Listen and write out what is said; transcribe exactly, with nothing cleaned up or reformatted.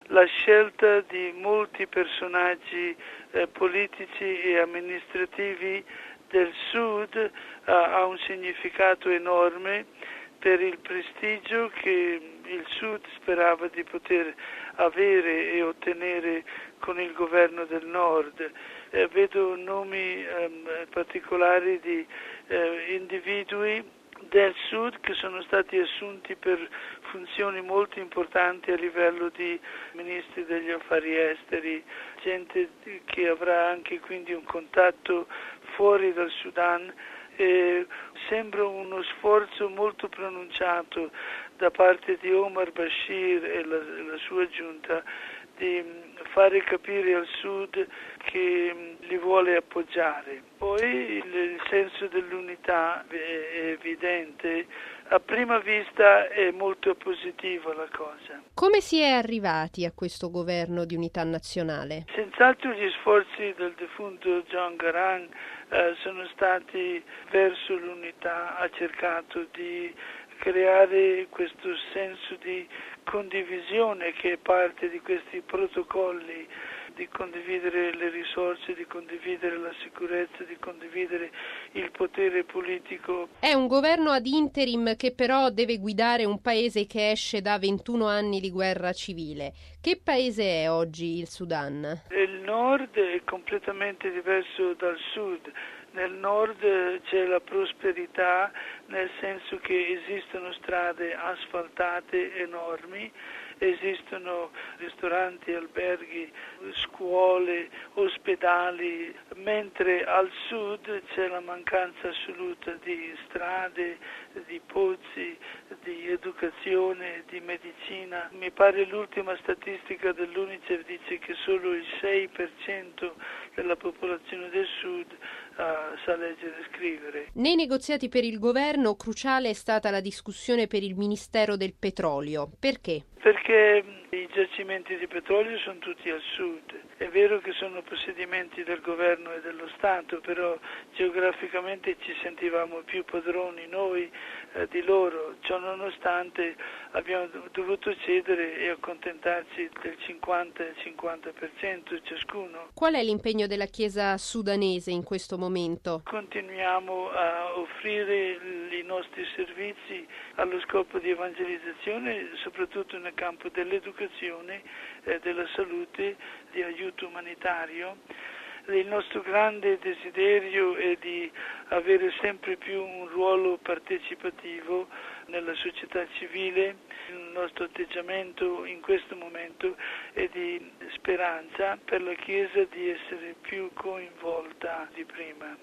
la scelta di molti personaggi eh, politici e amministrativi del Sud eh, ha un significato enorme per il prestigio che il Sud sperava di poter avere e ottenere con il governo del Nord. Eh, vedo nomi ehm, particolari di eh, individui del Sud che sono stati assunti per funzioni molto importanti a livello di ministri degli affari esteri, gente che avrà anche quindi un contatto fuori dal Sudan. Eh, sembra uno sforzo molto pronunciato da parte di Omar Bashir e la, la sua giunta di fare capire al Sud che li vuole appoggiare. Poi il, il senso dell'unità è evidente, a prima vista è molto positiva la cosa. Come si è arrivati a questo governo di unità nazionale? Senz'altro gli sforzi del defunto John Garang eh, sono stati verso l'unità, ha cercato di creare questo senso di condivisione che è parte di questi protocolli, di condividere le risorse, di condividere la sicurezza, di condividere il potere politico. È un governo ad interim che però deve guidare un paese che esce da ventuno anni di guerra civile. Che paese è oggi il Sudan? Il nord è completamente diverso dal sud. Nel nord c'è la prosperità, nel senso che esistono strade asfaltate enormi, esistono ristoranti, alberghi, scuole, ospedali, mentre al sud c'è la mancanza assoluta di strade, di pozzi, di educazione, di medicina. Mi pare l'ultima statistica dell'UNICEF dice che solo il sei per cento della popolazione del sud uh, sa leggere e scrivere. Nei negoziati per il governo cruciale è stata la discussione per il Ministero del Petrolio. Perché? Perché i giacimenti di petrolio sono tutti al sud. È vero che sono possedimenti del governo e dello Stato, però geograficamente ci sentivamo più padroni noi eh, di loro. Ciò nonostante abbiamo dovuto cedere e accontentarci del cinquanta cinquanta per cento ciascuno. Qual è l'impegno della Chiesa sudanese in questo momento? Continuiamo a offrire i nostri servizi allo scopo di evangelizzazione, soprattutto nel campo dell'educazione, eh, della salute, di aiuto umanitario. Il nostro grande desiderio è di avere sempre più un ruolo partecipativo nella società civile. Il nostro atteggiamento in questo momento è di speranza per la Chiesa di essere più coinvolta di prima.